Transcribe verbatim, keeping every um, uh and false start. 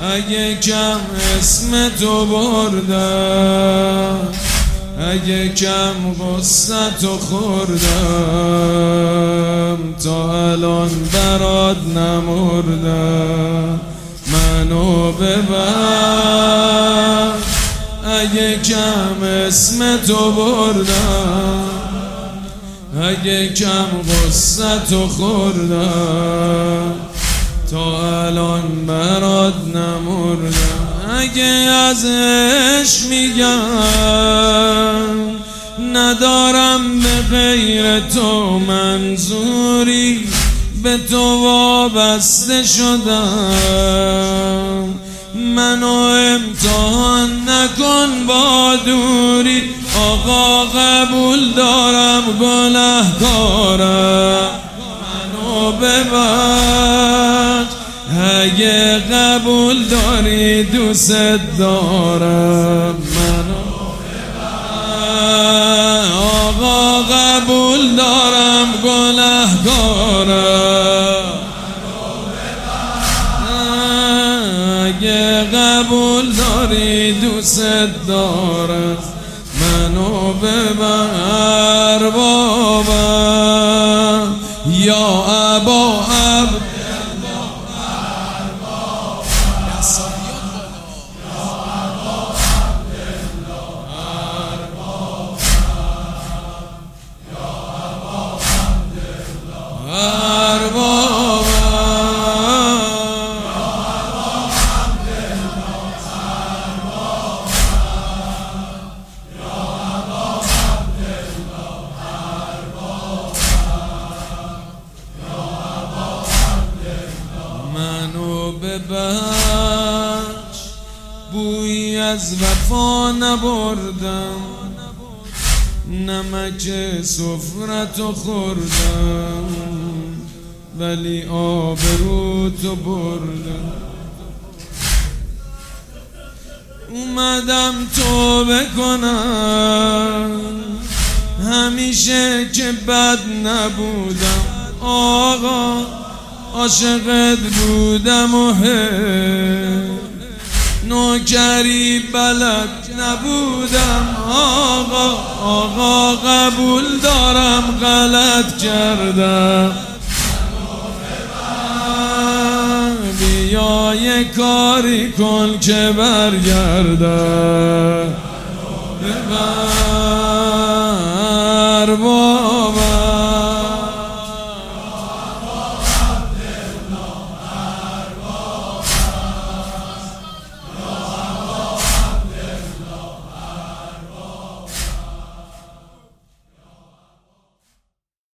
اگه کم اسم تو بردم، اگه کم غصتو خوردم، تا الان برات نمردم. منو ببر اگه کم اسم تو بردم، اگه کم غصتو خوردم، تا الان برات نمردم. اگه از عشق میگم ندارم به غیر تو منظوری، به تو وابسته شدم. منو امتحان نکن با دوری، آقا قبول دارم گنهکارم. منو ببخش اگه قبول داری دوست دارم. منو ببخش آقا قبول دارم گنهکارم. اگه قبول داری دوست دارم. منو ببر بابا یا ابا عبد ببخش بویی از وفا نبردم، نمک سفرتو خوردم، ولی آبروتو بردم. اومدم توبه کنم همیشه که بد نبودم. آقا عاشقت بودم و هی نوکری بلد نبودم. آقا آقا قبول دارم غلط کردم. بیا یه کاری کن که برگردم.